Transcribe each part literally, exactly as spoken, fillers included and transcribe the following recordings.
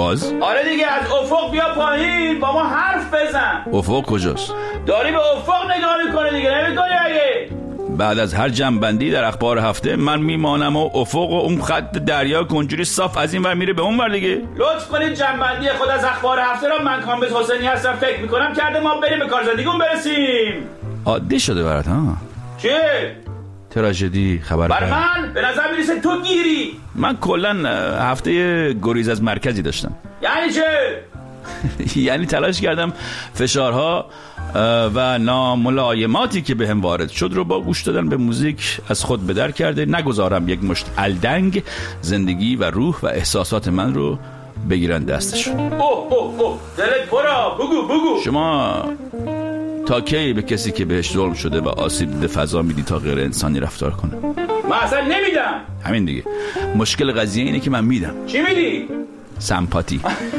باز؟ آره دیگه، از افق بیا پایین با ما حرف بزن. افق کجاست؟ داری به افق نگاه میکنه دیگه، نمیکنی اگه؟ بعد از هر جنبندی در اخبار هفته من میمانم و افق و اون خط دریا کنجوری صاف از این ور میره به اون ور دیگه. لطف کنید جنبندی خود از اخبار هفته را من کامبیز حسینی هستم فکر میکنم کرده ما بریم به کار زندگیمون برسیم. عادی شده برات ها؟ چه؟ تراژدی خبر بر من به نظر میرسه تو گیری. من کلا هفته گریز از مرکزی داشتم. یعنی چه؟ یعنی تلاش کردم فشارها و ناملایماتی که به هم وارد شد رو با گوش دادن به موزیک از خود به در کرده نگذارم یک مشت الدنگ زندگی و روح و احساسات من رو بگیرن دستشون. اوه اوه اوه دلت پرا، بگو بگو. شما تا کی به کسی که بهش ظلم شده و آسیب دیده فضا میدی تا غیر انسانی رفتار کنه؟ من اصلا نمیدم. همین دیگه، مشکل قضیه اینه که من میدم. چی میدی؟ سمپاتی.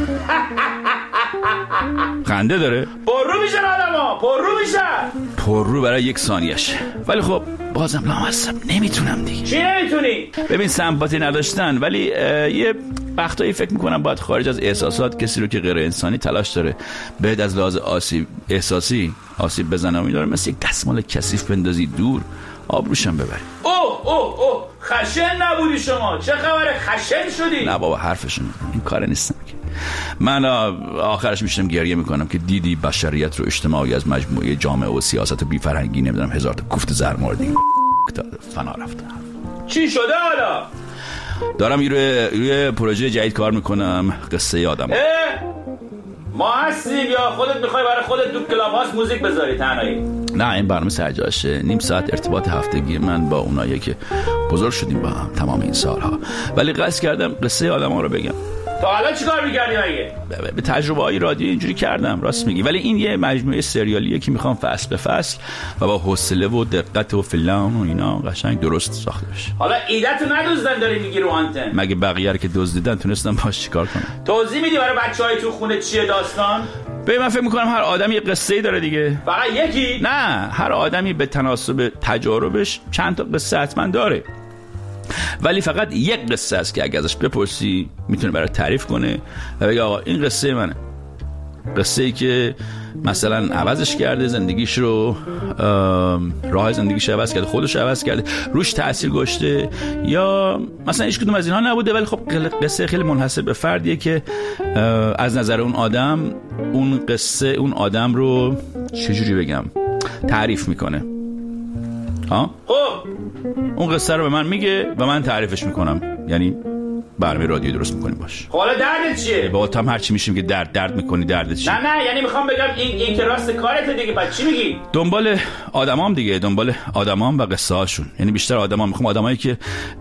خنده داره؟ پررو میشن آدم ها، پررو میشن. پررو برای یک ثانیهش، ولی خب بازم لامصب نمیتونم دیگه. چی نمیتونی؟ ببین سمپاتی نداشتن، ولی یه وقتایی فکر میکنم باید خارج از احساسات کسی رو که غیر انسانی تلاش داره بهت از لحاظ آسیب احساسی آسیب بزنه میداره مثل یک دستمال کثیف بندازی دور، آبروشم ببری. اوه اوه اوه خشن نبودی شما؟ چه خبره خشن شدی؟ نه بابا حرفشون این کار نیستم که. من آخرش میشم گریه میکنم که دیدی بشریت رو اجتماعی از مجموعه جامعه و سیاست و بی فرهنگی نمیدونم هزار تا کوفت زرماردی فنا رفته. چی شده حالا؟ دارم روی روی پروژه جدید کار میکنم، قصه آدم. ما هستیم یا خودت میخوای برای خودت تو کلاب هاست موزیک بذاری تنهایی؟ نه این برنامه سرجاشه، نیم ساعت ارتباط هفتگی من با اونایی که بزرگ شدیم با هم تمام این سالها، ولی قصد کردم قصه آدما رو بگم. تا حالا چیکار می‌کردی مگه؟ به تجربه های رادیو اینجوری کردم، راست میگی، ولی این یه مجموعه سریالیه که میخوام فصل به فصل و با حوصله و دقت و فلان و اینا قشنگ درست ساخته بشه. حالا ایده‌تو ندوزدن داری میگی رو آنتن؟ مگه بقیه رو که دزدیدن تونستم باش چیکار کنم؟ توضیح میدی برای بچهای تو خونه چیه داستان؟ به من فکر میکنم هر آدمی یه قصه‌ای داره دیگه. فقط یکی؟ نه، هر آدمی به تناسب تجاربش چند تا قصه حتما داره، ولی فقط یک قصه است که اگه ازش بپرسی میتونه برات تعریف کنه و بگه آقا این قصه منه، قصه ای که مثلا عوضش کرده زندگیش رو، راه زندگیش عوض کرده، خودش عوض کرده، روش تأثیر گذاشته، یا مثلا هیچ کدوم از اینها نبوده ولی خب قصه خیلی منحصر به فردیه که از نظر اون آدم اون قصه اون آدم رو چجوری بگم تعریف میکنه. ها؟ خب اون قصه رو به من میگه و من تعریفش میکنم، یعنی برنامه رادیو درست میکنیم باش. حالا دردت چیه؟ با هم هرچی میشیم که درد درد میکنی، دردت چیه؟ نه نه یعنی میخوام بگم این این که راست کارته دیگه، بعد چی میگی؟ دنبال آدمام دیگه، دنبال آدمام و قصه هاشون، یعنی بیشتر آدما میخوام آدمایی که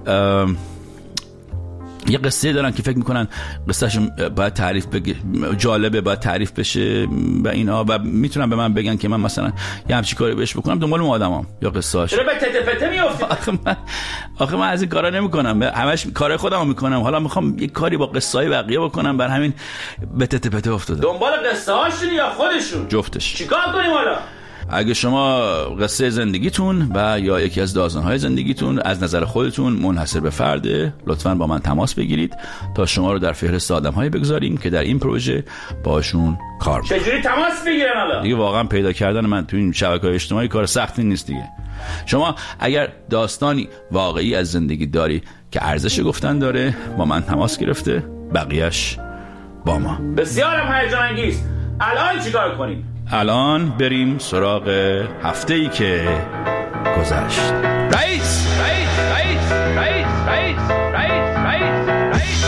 یه قصه دارن که فکر میکنن قصهشون باید تعریف بگه، جالبه باید تعریف بشه و اینا، و میتونن به من بگن که من مثلا یه همچین کاری بهش بکنم. دنبال اون آدمام یا قصه‌اش. چرا به تته پته میافتی؟ آخه من آخه من از این کارا نمیکنم، همش کارهای خودمو میکنم، حالا میخوام یه کاری با قصه‌های بقیه بکنم، بر همین به تته پته افتادم. دنبال قصه هاشون یا خودشون؟ جفتش. چیکار کنیم حالا؟ اگه شما قصه زندگیتون و یا یکی از داستان‌های زندگیتون از نظر خودتون منحصر به فرده، لطفاً با من تماس بگیرید تا شما رو در فهرست آدم‌هایی بگذاریم که در این پروژه باشون کار کنیم. چجوری تماس بگیرن حالا؟ دیگه واقعا پیدا کردن من تو این شبکه‌های اجتماعی کار سختی نیست دیگه. شما اگر داستانی واقعی از زندگی داری که ارزش گفتن داره، با من تماس گرفته، بقیه‌اش با ما. بسیارم هیجان انگیز. الان چیکار کنیم؟ الان بریم سراغ هفته‌ای که گذشت. رئیس رئیس رئیس رئیس رئیس رئیس رئیس رئیس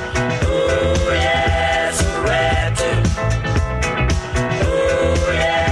Yeah.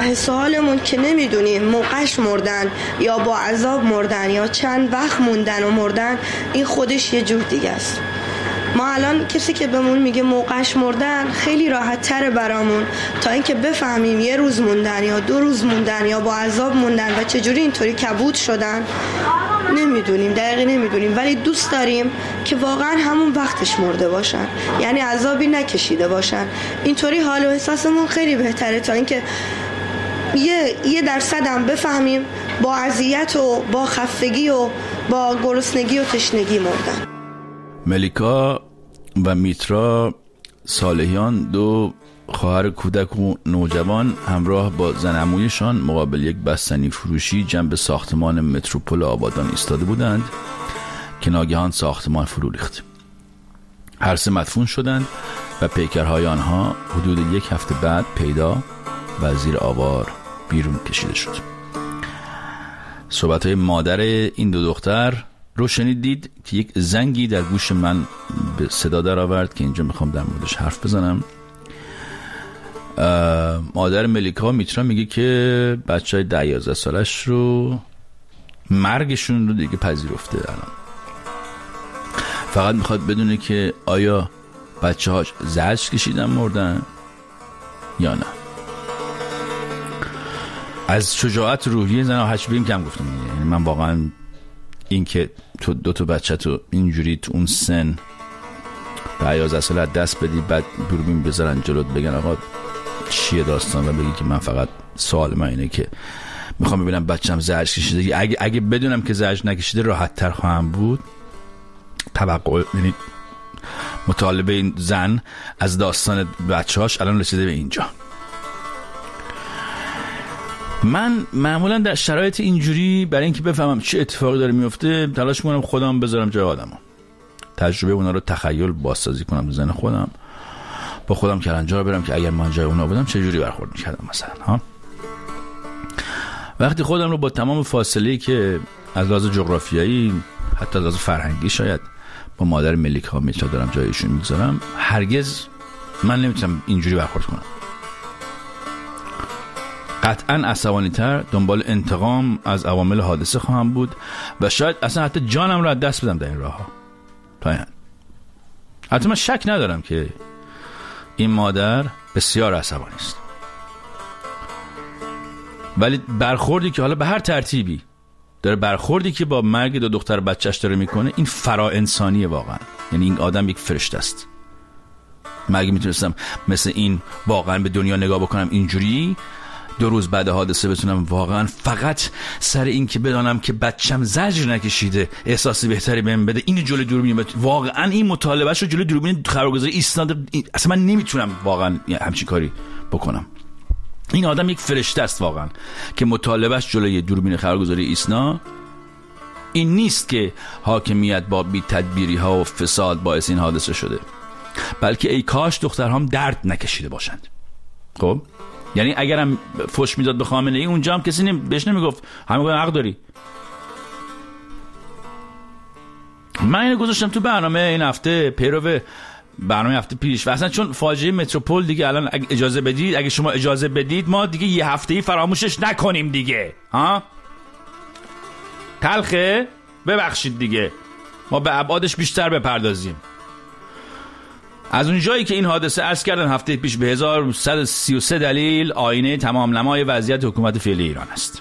ته سوالمون که نمیدونیم موقعش مردن یا با عذاب مردن یا چند وقت موندن و مردن، این خودش یه جور دیگه است. ما الان کسی که بهمون میگه موقعش مردن خیلی راحت تره برامون تا اینکه بفهمیم یه روز موندن یا دو روز موندن یا با عذاب موندن و چجوری اینطوری کبود شدن نمیدونیم، دقیقی نمیدونیم، ولی دوست داریم که واقعا همون وقتش مرده باشن، یعنی عذابی نکشیده باشن. اینطوری حال و احساسمون خیلی بهتره تا اینکه یه یه درصد هم بفهمیم با اذیت و با خفتگی و با گرسنگی و تشنگی مردن. ملیکا و میترا صالحیان، دو خواهر کودک و نوجوان، همراه با زن عمویشان مقابل یک بستنی فروشی جنب ساختمان متروپول آبادان ایستاده بودند که ناگهان ساختمان فرو ریخت. هر سه مدفون شدند و پیکرهای آنها حدود یک هفته بعد پیدا و زیر آوار بیرون کشیده شد. صحبت‌های مادر این دو دختر رو شنیدید که یک زنگی در گوش من به صدا در آورد که اینجا میخوام در موردش حرف بزنم. مادر ملیکا میترا میگه که بچه های ده یازده سالش رو مرگشون رو دیگه پذیرفته الان، فقط میخواد بدونه که آیا بچه هاش زجر کشیدن مردن یا نه. از شجاعت روحی زن هچ بیم کم گفتم، یعنی من واقعا این که تو دو تا بچه تو اینجوری تو اون سن ده یازده سال دست بدی، بعد دوربین بذارن جلوت بگن آقا چیه داستان و بگی که من فقط سوال من اینه که میخوام ببینم بچه‌م زجر کشیده. اگه اگه بدونم که زجر نکشیده راحت تر خواهم بود. توقع، یعنی مطالبه این زن از داستان بچه‌هاش الان رسیده به اینجا. من معمولا در شرایط اینجوری برای اینکه بفهمم چه اتفاقی داره میفته تلاش میکنم خودم بذارم جای آدمو، تجربه اونا رو تخیل بازسازی کنم تو ذهن خودم، با خودم کلنجار برم که اگر من جای اونا بودم چه جوری برخورد میکردم مثلا. ها وقتی خودم رو با تمام فاصله‌ای که از لحاظ جغرافیایی حتی از لحاظ فرهنگی شاید با مادر ملیکا میتونم دارم جایشون میگذارم، هرگز من نمیتونم اینجوری برخورد کنم. قطعا عصبانی‌تر دنبال انتقام از عوامل حادثه خواهم بود و شاید اصلا حتی جانم رو از دست بدم در این راه ها. تا این حتی من شک ندارم که این مادر بسیار عصبانی است، ولی برخوردی که حالا به هر ترتیبی داره، برخوردی که با مرگ دو دختر بچهش داره میکنه، این فرا انسانیه واقعا. یعنی این آدم یک فرشته است. مگه میتونستم مثل این واقعا به دنیا نگاه بکنم اینجوری دو روز بعد حادثه بتونم واقعا فقط سر این که بدانم که بچم زجر نکشیده احساسی بهتری بهم بده اینو جلوی دوربین، واقعا این مطالبهش رو جلوی دوربین خبرگزاری ایستاده، اصلا من نمیتونم واقعا همچین کاری بکنم. این آدم یک فرشته است واقعا که مطالبهش جلوی دوربین خبرگزاری ایسنا این نیست که حاکمیت با بی تدبیری ها و فساد باعث این حادثه شده، بلکه ای کاش دخترهام درد نکشیده باشند. خب یعنی اگرم فوش میداد به خامنه ای اونجا هم کسی نمی... بهش نمیگفت همه گفتن حق داری. من اینو گذاشتم تو برنامه این هفته، پیرو برنامه هفته پیش، و اصلا چون فاجعه متروپول دیگه الان اگه اجازه بدید اگه شما اجازه بدید ما دیگه یه هفته‌ای فراموشش نکنیم دیگه. ها تلخه ببخشید دیگه، ما به ابعادش بیشتر بپردازیم. از اون جایی که این حادثه عرض کردن هفته پیش به هزار و صد و سی و سه دلیل آینه تمام نمای وضعیت حکومت فعلی ایران است.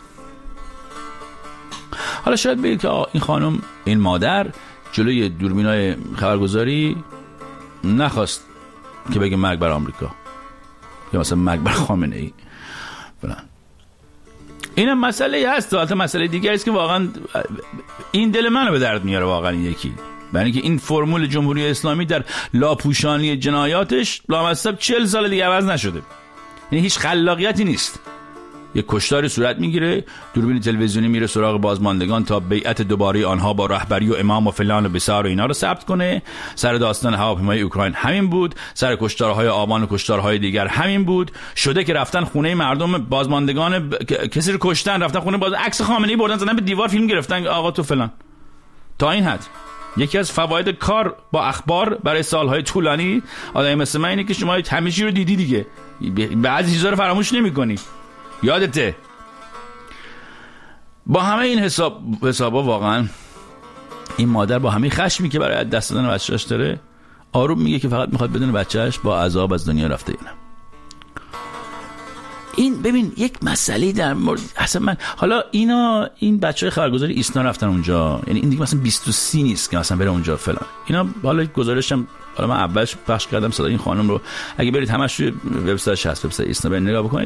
حالا شاید بگید که این خانم، این مادر جلوی دوربینای خبرگزاری نخواست که بگه مرگ بر آمریکا یا مثلا مرگ بر خامنه ای فلان. اینم مسئله هست، البته مسئله دیگه است که واقعا این دل منو به درد میاره واقعا. این یکی یعنی که این فرمول جمهوری اسلامی در لاپوشانی جنایاتش لامصب چهل سال دیگه عوض نشده. یعنی هیچ خلاقیتی نیست. یک کشتاری صورت میگیره، دوربین تلویزیونی میره سراغ بازماندگان تا بیعت دوباره آنها با رهبری و امام و فلان و بسار و اینا رو ثبت کنه. سر داستان هواپیمای اوکراین همین بود، سر کشتارهای آبان و کشتارهای دیگر همین بود. شده که رفتن خونه مردم، بازماندگان ب... کسی رو کشتن، رفتن خونه باز عکس خامنه‌ای بردن زدن به دیوار، فیلم گرفتن آقا تو فلان. تا این حد یکی از فواید کار با اخبار برای سالهای طولانی آدمی مثل من اینه که شما همه چی رو دیدی دیگه، بعضی چیزا رو فراموش نمی‌کنی. یادته. با همه این حساب حسابا واقعا این مادر با همه خشمی که برای دست دادن بچه‌اش داره آروم میگه که فقط میخواد بدونه بچه‌اش با عذاب از دنیا رفته یا نه. این ببین یک مسئله در مورد اصلا من حالا اینا این بچهای خبرگزاری ایسنا رفتن اونجا، یعنی این دیگه مثلا بیست و سه نیست که مثلا بره اونجا فلان اینا. حالا گزارشم حالا من اولش پخش کردم صدای این خانم رو، اگه برید همش روی وبسایتش هست، وبسایت ایسنا برید نگاه بکنید.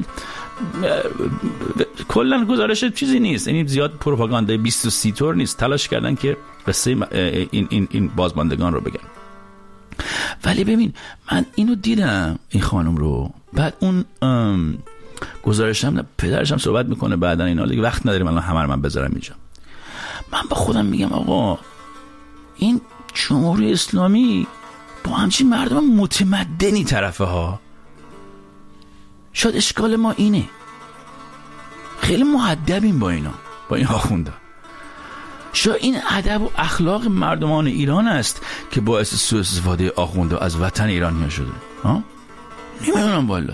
کلا گزارش چیزی نیست، یعنی زیاد پروپاگاندای بیست و سه طور نیست، تلاش کردن که قصه این این این بازماندگان رو بگن. ولی ببین من اینو دیدم این خانم رو، بعد اون گزارشم پدرشم صحبت میکنه بعدن اینا دیگه وقت نداریم الان همه رو من بذارم اینجا. من با خودم میگم آقا این جمهوری اسلامی با همچین مردم متمدنی طرفه ها، شاید اشکال ما اینه خیلی مؤدبیم با اینا، با این آخوندا. شاید این ادب و اخلاق مردمان ایران است که باعث سوء استفاده آخوندا از وطن ایرانی شده. ها نمیدونم والا،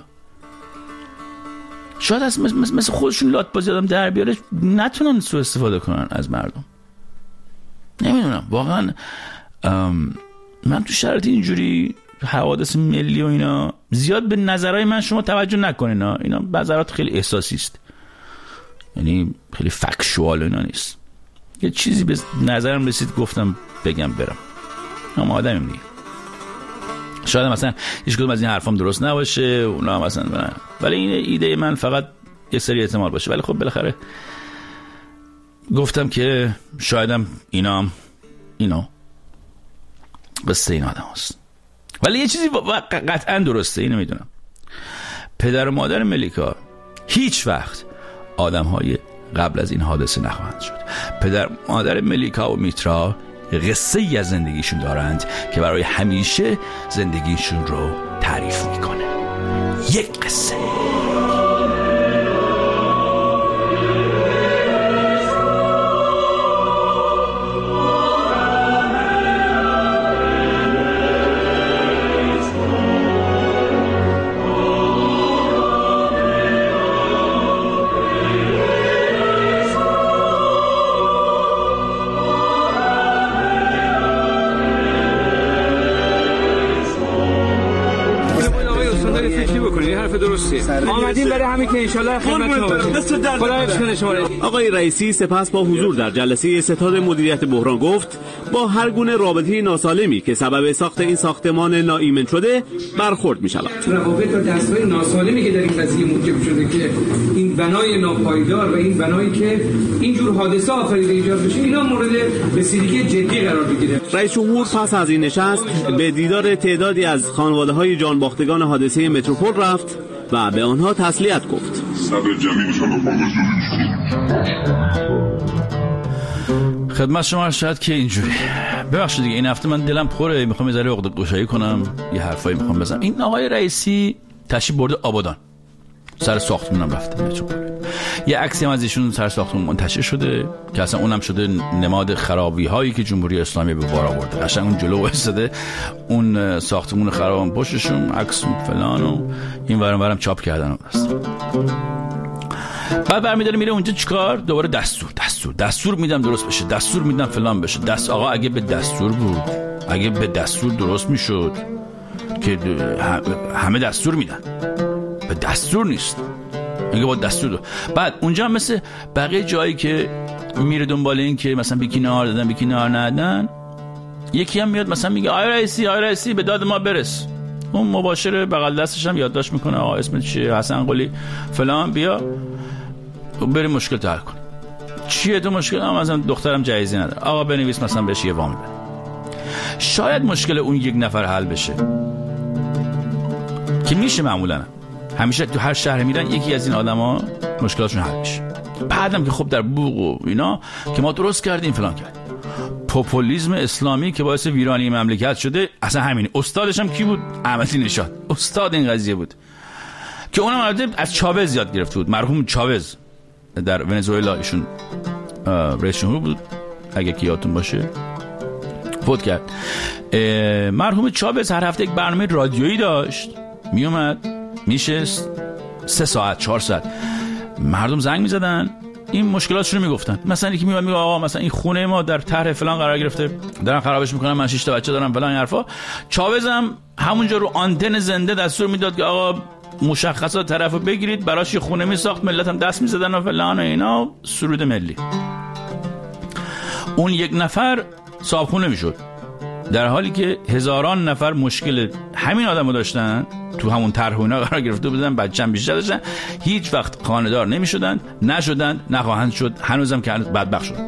شاید از مثل, مثل خودشون لات بازی آدم در بیاره نتونن سوء استفاده کنن از مردم. نمیدونم واقعا. من تو شرایط اینجوری حوادث ملی و اینا زیاد به نظرهای من شما توجه نکنین، اینا اینا نظرات خیلی احساسی است، یعنی خیلی فکشوال اینا نیست. یه چیزی به نظرم رسید گفتم بگم برم، اما آدمیم دیگه. شاید مثلا هیچ کدوم از این حرفام درست نباشه اونا مثلا بنا. ولی این ایده من فقط یه سری احتمال باشه، ولی خب بالاخره گفتم که شایدم اینا اینا قصه این آدم هست. ولی یه چیزی قطعا درسته، اینو میدونم، پدر و مادر ملیکا هیچ وقت آدم های قبل از این حادثه نخواهند شد. پدر مادر ملیکا و میترا قصه ای از زندگیشون دارند که برای همیشه زندگیشون رو تعریف میکنه. یک قصه. آمدیم برای همین که انشالله خدمت شما. آقای رئیسی سپس با حضور در جلسه ستاد مدیریت بحران گفت با هر گونه رابطه ناسالمی که سبب ساخت این ساختمان ناایمن شده برخورد می شود. روابط و دستگاه ناسالمی که در این قضیه موجب شده که این بنای ناپایدار و این بنایی که اینجور حادثه آفریده ایجاد بشه اینا مورد رسیدگی جدی قرار بگیره. رئیس جمهور پس از این نشست به دیدار تعدادی از خانواده‌های جانباختگان حادثه متروپول رفت و به آنها تسلیت گفت. صبر جمیلشان رو خدمت شما شاید که اینجوری. ببخشید دیگه این هفته من دلم پره، میخوام یه ذره عقده گشایی کنم، یه حرفایی میخوام بزنم. این آقای رئیسی تشریف برده آبادان، سر ساختمونم رفته متروپول. یه عکسی هم از ایشون سر ساختمون منتشر شده که اصلا اونم شده نماد خرابی هایی که جمهوری اسلامی به بار آورده. قشنگ اون جلو وایساده اون ساختمون خرابم پشتشون عکس فلان و این ورم ورم چاپ کردن است. بعد برمی‌داره میره اونجا چیکار؟ دوباره دستور دستور دستور میدم درست بشه، دستور میدم فلان بشه. دست آقا اگه به دستور بود، اگه به دستور درست میشد که همه دستور میدن، به دستور نیست، میگه با دستور دو. بعد اونجا هم مثل بقیه جایی که میره دنبال این که مثلا بیکی نهار دادن بیکی نهار ندادن، یکی هم میاد مثلا میگه آی رئیسی آی رئیسی به داد ما برس. اون مباشر بغل دستش هم یادداشت میکنه آقا اسمت چیه، حسن قلی فلان، بیا بریم مشکل تو حل کن. چیه تو مشکل؟ هم مثلا دخترم جایزی نداره، آقا بنویس مثلا بهش یه وام بده. شاید مشکل اون یک نفر حل بشه که میشه. معمولا همیشه تو هر شهر میرن یکی از این آدما مشکلاتشون حل میشه. بعدم که خب در بوق و اینا که ما درست کردیم فلان کردیم. پوپولیسم اسلامی که باعث ویرانی مملکت شده اصلا همینه. استادش هم کی بود؟ احمدی نژاد استاد این قضیه بود که اونم البته از چاوز یاد گرفته بود. مرحوم چاوز در ونزوئلا ایشون رئیس جمهور بود اگه که یادتون باشه، فوت کرد. مرحوم چاوز هر هفته یک برنامه رادیویی داشت، میومد میشست سه ساعت چهار ساعت مردم زنگ میزدن، این مشکلاتشون رو میگفتن. مثلا یکی میاد میگه آقا مثلا این خونه ما در طرح فلان قرار گرفته، دارن خرابش میکنن، من شش تا بچه دارم فلان حرفا. چاوزم همونجا رو آنتن زنده دستور میداد که آقا مشخصات طرفو بگیرید، براش یه خونه میساخت، ملت هم دست میزدن و فلان و اینا. سرود ملی. اون یک نفر صاحب خونه میشد، در حالی که هزاران نفر مشکل همین آدمو داشتن، تو همون طرح اینا قرار گرفته بودن، بچه‌م بیشتر داشتن، هیچ وقت خانه‌دار نمیشدن، نشدن، نخواهند شد، هنوزم که بدبخت شد.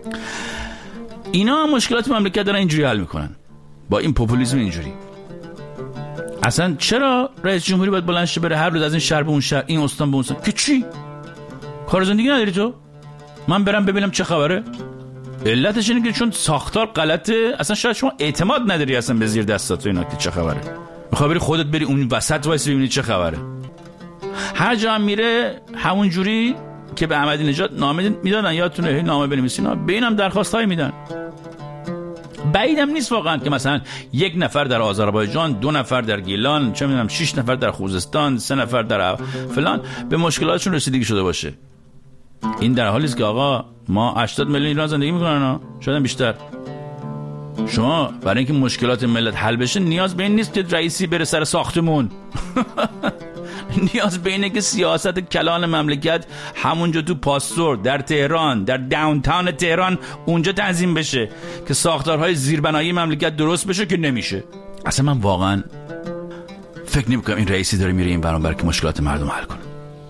اینا مشکلات مملکت دارن اینجوری حل میکنن، با این پوپولیسم اینجوری. اصلا چرا رئیس جمهوری باید بلند شه بره هر روز از این شهر به اون شهر، این استان به اون استان؟ که چی؟ کار زندگی نداری تو؟ من برم ببینم چه خبره؟ علتش اینه که چون ساختار غلطه، اصلا شاید شما اعتماد نداری اصلا به زیر دستات و اینا که چه خبره. میخوای بری خودت بری اون وسط وایس ببینی چه خبره. هر جا هم میره همون جوری که به احمدی نژاد نامه میدادن، یادتونه نامه بنویسین، به اینم درخواستای میدن. بعیدم نیست واقعا که مثلا یک نفر در آذربایجان، دو نفر در گیلان، چه میدونم شش نفر در خوزستان، سه نفر در فلان به مشکلاتشون رسیدگی شده باشه. این در حالی است که آقا ما هشتاد میلیون ایران زندگی میکنن، شاید بیشتر. شما برای اینکه مشکلات ملت حل بشه نیاز به این نیست که رئیسی بره سر ساختمون. نیاز به اینه که سیاست کلان مملکت همونجا تو پاستور در تهران، در داونتاون تهران اونجا تنظیم بشه که ساختارهای زیربنایی مملکت درست بشه، که نمیشه. اصلا من واقعا فکر نمی‌کنم این رئیسی داره میره این برانبر که مشکلات مردم حل کنه.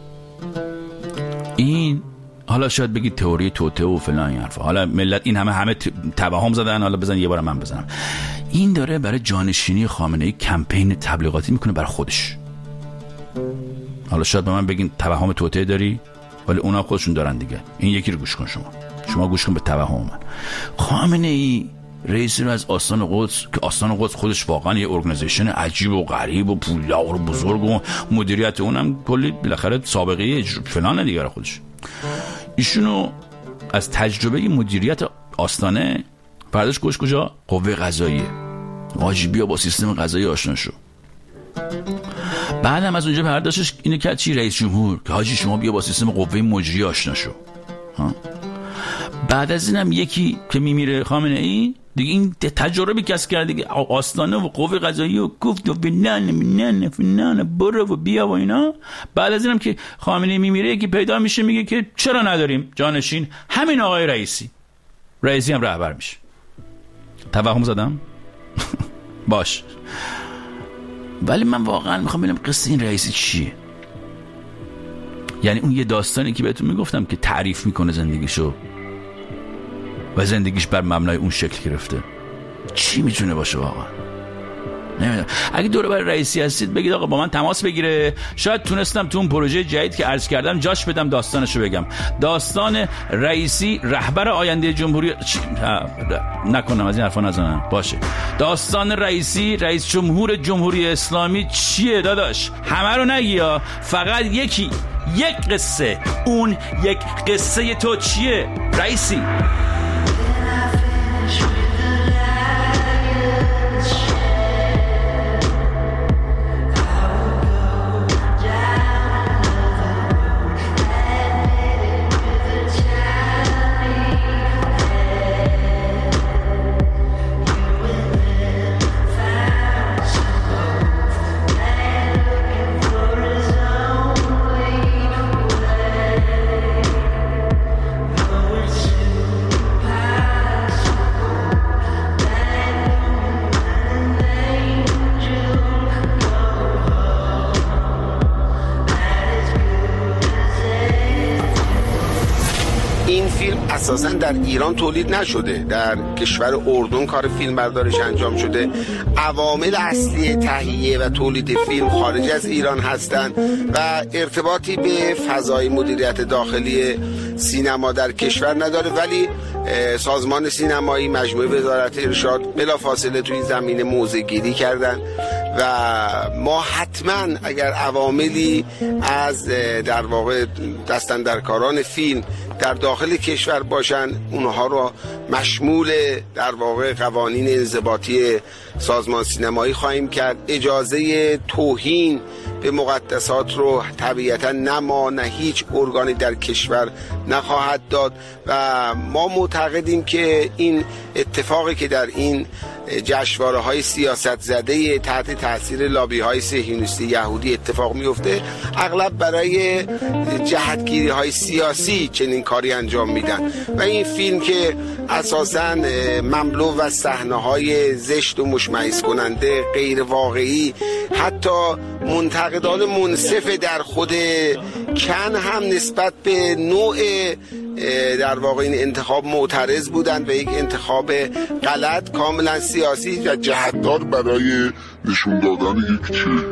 این حالا شاید بگید تئوری توته و فلان این حرفا، حالا ملت این همه همه توهم زدن، حالا بزن یه بار من بزنم. این داره برای جانشینی خامنه‌ای کمپین تبلیغاتی میکنه برای خودش. حالا شاید به من بگین توهم توته داری، ولی اونا خودشون دارن دیگه. این یکی رو گوش کن، شما شما گوش کن به توهم من. خامنه‌ای رئیسی رو از آستان قدس، که آستان قدس خودش واقعا یه ارگانیزیشن عجیب و غریب و پولدار و بزرگ و مدیریت اونم کلی بالاخره سابقه فلان دیگه خودش، ایشونو از تجربه مدیریت آستانه برداشت گوش کجا؟ قوه قضاییه. واجب بیا با سیستم قضایی آشنا شو. بعدم از اونجا برداشتش اینه که چی؟ رئیس جمهور که حاجی شما بیا با سیستم قوه مجریه آشنا شو. ها؟ بعد از اینم یکی که میمیره خامنه ای دیگه، این تجربه کسب کرده دیگه، آستانه و قوه قضاییه و گفت و بنن منن فنان برو و بیا و اینا. بعد از اینم که خامنه ای میمیره یکی پیدا میشه میگه که چرا نداریم جانشین، همین آقای رئیسی. رئیسی هم رهبر میشه. توهم زدم؟ باش. ولی من واقعا میخوام ببینم قصه این رئیسی چیه. یعنی اون یه داستانی که بهتون میگفتم که تعریف میکنه زندگیشو و زندگیش بر مبنای اون شکل گرفته، چی میتونه باشه واقعا؟ نمیدونم. اگه دوره برای رئیسی هستید بگید آقا با من تماس بگیره، شاید تونستم تو اون پروژه جدید که عرض کردم جاش بدم داستانشو بگم. داستان رئیسی رهبر آینده جمهوری چ... نکنم از این حرفا نزنم. باشه. داستان رئیسی رئیس جمهور جمهوری اسلامی چیه داداش؟ همه رو نگی ها، فقط یکی، یک قصه. اون یک قصه تو چیه رئیسی؟ اساساً در ایران تولید نشده، در کشور اردن کار فیلم برداریش انجام شده. عوامل اصلی تهیه و تولید فیلم خارج از ایران هستند و ارتباطی به فضای مدیریت داخلی سینما در کشور نداره، ولی سازمان سینمایی، مجموعه وزارت ارشاد بلافاصله توی زمینه موضع‌گیری کردن و ما حتما اگر عواملی از در واقع دستاندرکاران فیلم در داخل کشور باشن، اونها رو مشمول در واقع قوانین انضباطی سازمان سینمایی خواهیم کرد. اجازه توهین به مقدسات رو طبیعتا نه ما نه هیچ ارگانی در کشور نخواهد داد و ما معتقدیم که این اتفاقی که در این جشنواره های سیاست زده تحت تاثیر لابی های صهیونیستی یهودی اتفاق میفته اغلب برای جهتگیری های سیاسی چنین کاری انجام میدن و این فیلم که اساساً مملو و صحنه های زشت و مشمئز کننده غیر واقعی حتی منتقدان منصف در خود کن هم نسبت به نوع در واقع این انتخاب معترض بودند به یک انتخاب غلط کاملا سیاسی و جهتدار برای نشون دادن یک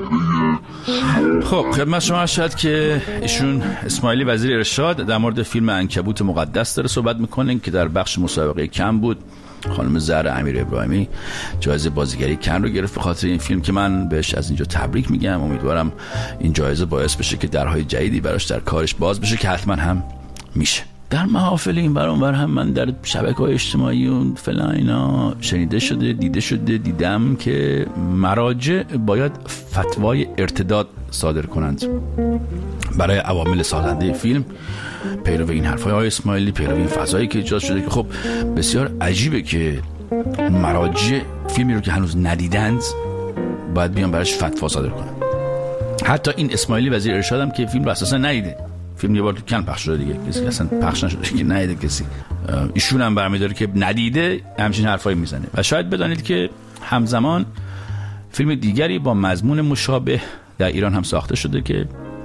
چهره. خب خدمت شما شد که ایشون اسماعیلی وزیر ارشاد در مورد فیلم عنکبوت مقدس داره صحبت میکنن که در بخش مسابقه کن بود. خانم زهرا امیر ابراهیمی جایزه بازیگری کن رو گرفت به خاطر این فیلم که من بهش از اینجا تبریک میگم. امیدوارم این جایزه باعث بشه که درهای جدیدی براش در کارش باز بشه که حتما هم میشه. در محافل این بر اون بر هم من در شبکه‌های اجتماعی و فلان اینا شنیده شده دیده شده دیدم که مراجع باید فتوای ارتداد صادر کنند برای عوامل سازنده فیلم، پیرو این حرفای آقای اسماعیلی، پیرو این فضایی که ایجاد شده که خب بسیار عجیبه که مراجع فیلمی رو که هنوز ندیدند باید بیان براش فتوا صادر کنند. حتی این اسماعیلی وزیر ارشاد هم که فیلم رو اساسا ندیده، فیلم یه بار تو کن پخش شده دیگه، کسی اصلا پخش نشده که ندیده کسی، ایشون هم برمی‌داره که ندیده همچین حرفایی میزنه. و شاید بدانید که همزمان فیلم دیگری با مضمون مشابه در ایران هم ساخته شده که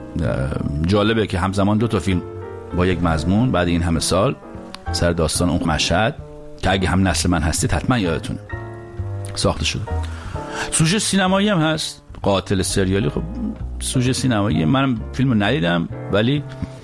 جالبه که همزمان دو تا فیلم با یک مضمون بعد این همه سال سر داستان اون مشهد که اگه هم نسل من هستید حتما یادتونه ساخته شده. سوژه سینمایی هم هست، قاتل سریالی. خب سوژه سینمایی منم فیلمو ندیدم ولی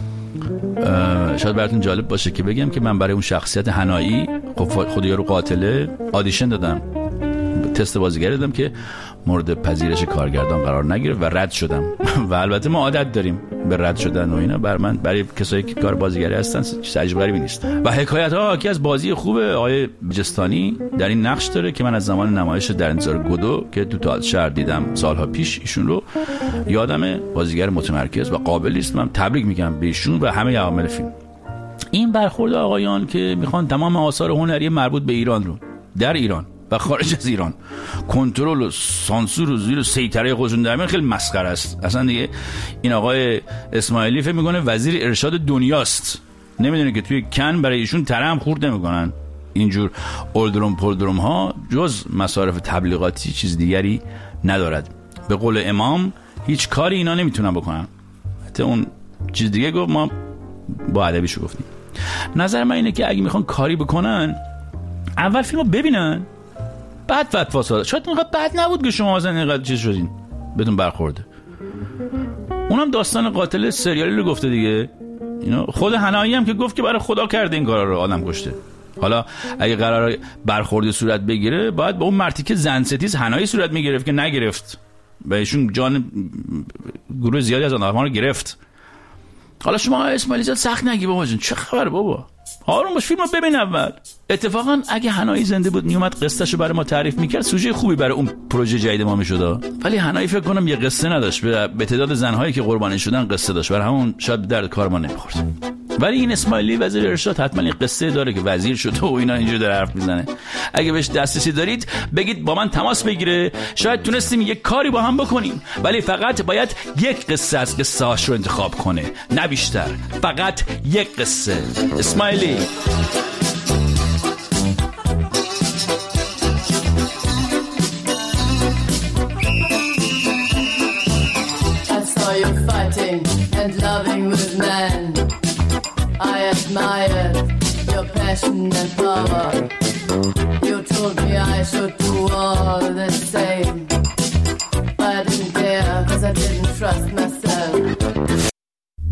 شاید براتون جالب باشه که بگم که من برای اون شخصیت حنایی خب خود یارو قاتله آدیشن دادم، تست بازیگری دادم که مورد پذیرش کارگردان قرار نگیره و رد شدم. و البته ما عادت داریم به رد شدن و اینا، بر من برای کسایی که کار بازیگری هستن چیز عجیب غریبی نیست. و حکایت ها یکی از بازی خوب آقای بجستانی در این نقش داره که من از زمان نمایش در انتظار گودو که تو تئاتر شهر دیدم سالها پیش ایشون رو یادمه، بازیگر متمرکز و قابلی است. من تبریک میگم به ایشون و همه عوامل فیلم. این برخورد آقایان که میخوان تمام آثار هنری مربوط به ایران رو در ایران و خارج از ایران کنترل و سانسور و زیر سیطره خودشون در میارن خیلی مسخره است. اصلا دیگه این آقای اسماعیلی فکر میکنه وزیر ارشاد دنیاست، نمیدونه که توی کن برای ایشون ترم خورد نمیکنن. اینجور اولدروم پولدروم ها جز مصارف تبلیغاتی چیز دیگری ندارد. به قول امام هیچ کاری اینا نمیتونن بکنن. حتی اون چیز دیگه گفت ما با ادبیشو گفتیم. نظر من اینه که اگه میخوان کاری بکنن اول فیلمو ببینن بعد فتوا صادر. شاید اینقدر بد نبود که شما مثلا اینقدر چیز شدین بدون برخورده. اونم داستان قاتل سریالی رو گفته دیگه. اینا خود حنایی هم که گفت که برای خدا کرده این کارا رو، آدم کشته. حالا اگه قراره برخورد صورت بگیره باید با اون مرتیکه زن ستیز حنایی صورت میگرفت که نگرفت و ایشون جان گروه زیادی از آدم‌ها رو گرفت. حالا شما اسماعیلی زاد سخت نگی بابا جون، چه خبر بابا، آروم باش، فیلمو ببین اول. اتفاقا اگه حنایی زنده بود میومد قصهشو برای ما تعریف میکرد سوژه خوبی برای اون پروژه جدید ما میشد. ولی حنایی فکر کنم یه قصه نداشت، به تعداد زنهایی که قربانی شدن قصه داشت، برای همون شاید درد کار ما نمیخورد. ولی این اسماعیلی وزیر ارشاد حتما این قصه داره که وزیر شده و اینا اینجوری داره حرف میزنه. اگه بهش دسترسی دارید بگید با من تماس بگیره، شاید تونستیم یک کاری با هم بکنیم. ولی فقط باید یک قصه از قصه هاش رو انتخاب کنه، نه بیشتر. فقط یک قصه. اسماعیلی and loving with men. I admire your passion and power. You told me I should do all the same.